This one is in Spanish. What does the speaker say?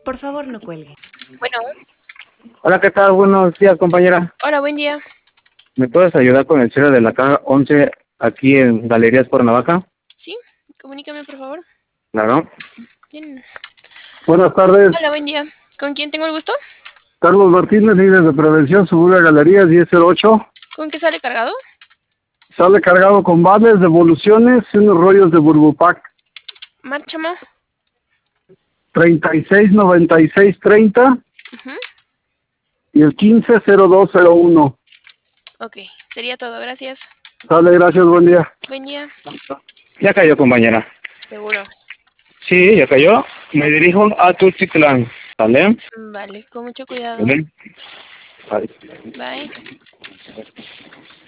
Por favor, no cuelgue. Bueno, Hola, ¿qué tal? Buenos días, compañera. hola, buen día. ¿Me puedes ayudar con el cierre de la caja 11 aquí en Galerías Cuernavaca? Sí, comunícame, por favor. Claro. ¿Quién? Buenas tardes. Hola, buen día. ¿Con quién tengo el gusto? Carlos Martínez, líder de prevención, Segura Galerías 1008. ¿Con qué sale cargado? Sale cargado con vales, devoluciones y unos rollos de Burbupac. Márchamo. 369630 Ujú. y el 150201. Ok, sería todo, gracias. Sale, gracias, buen día. Buen día. Ya cayó, compañera. Seguro. Sí, ya cayó. Me dirijo a Tultitlán. ¿Sale? Vale, con mucho cuidado. ¿Sale? Bye. Bye.